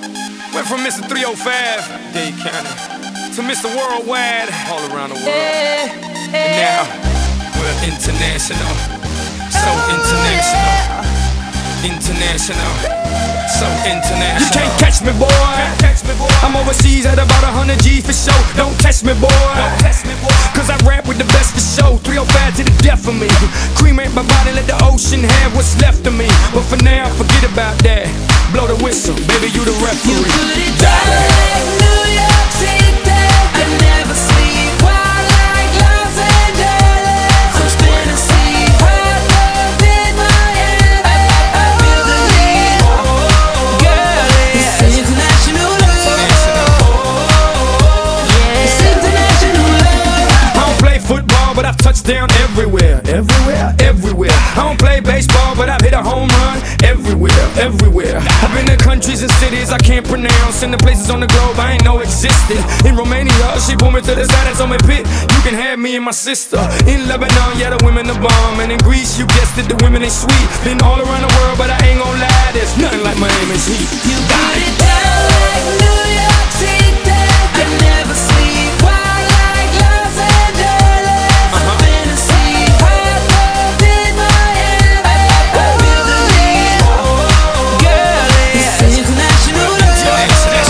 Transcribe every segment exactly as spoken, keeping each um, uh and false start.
Went from Mister three oh five, Dade County, to Mister Worldwide, all around the world. And now, we're international, so international, international, so international. You can't catch me, boy. I'm overseas at about a hundred G's for show. Don't test me, boy. Cause I rap with the best for show. three oh five to the death of me. Cremate my body, let the ocean have what's left of me. But for now, forget about that. Blow the whistle, baby, you the referee. You put it down like New York City. I never sleep wild like Los Angeles. I'm spinning sea, hot love in my head. I, I, I feel the heat, girl. It's international love. It's international love. I don't play football, but I've touched down everywhere, everywhere, everywhere. I don't play baseball, but I've hit a home run everywhere, everywhere. I've been to countries and cities I can't pronounce, and the places on the globe I ain't know existed. In Romania, she pulled me to the side and told me, Pit, you can have me and my sister. In Lebanon, yeah, the women are bomb. And in Greece, you guessed it, the women ain't sweet. Been all around the world, but I ain't gon' lie, there's nothing like Miami's heat. You put it down like New York City. I never sleep wild like Los Angeles. I'm spinning sea, hot love in my head. I, I, I feel the heat, girl. It's international love.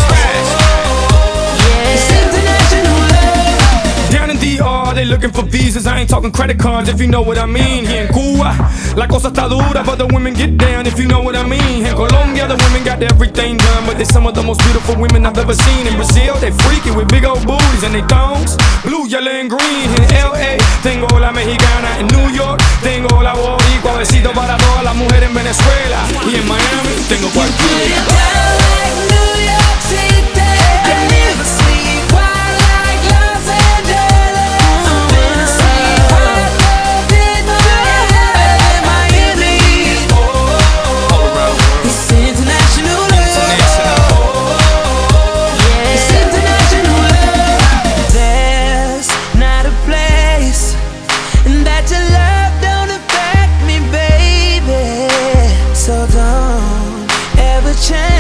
It's international love. Down in D R, they looking for visas. I ain't talking credit cards, if you know what I mean. Here in Cuba, la cosa está dura, but the women get down, if you know what I mean. In Colombia, the women got everything done, but they some of the most beautiful women I've ever seen. In Brazil, they freaky with big old booties and they thongs, blue, yellow, and green. In L A, tengo la mexicana. In New York, tengo la boricua. Besito para todas las mujeres en Venezuela. Y en Miami, tengo Put it cualquiera. down like New York City. I never sleep wild like Los Angeles. I'm spinning sea, hot love in my head. I Miami, All around the world. it's international love. It's international love. There's not a place that your love don't affect me, baby. So don't ever change.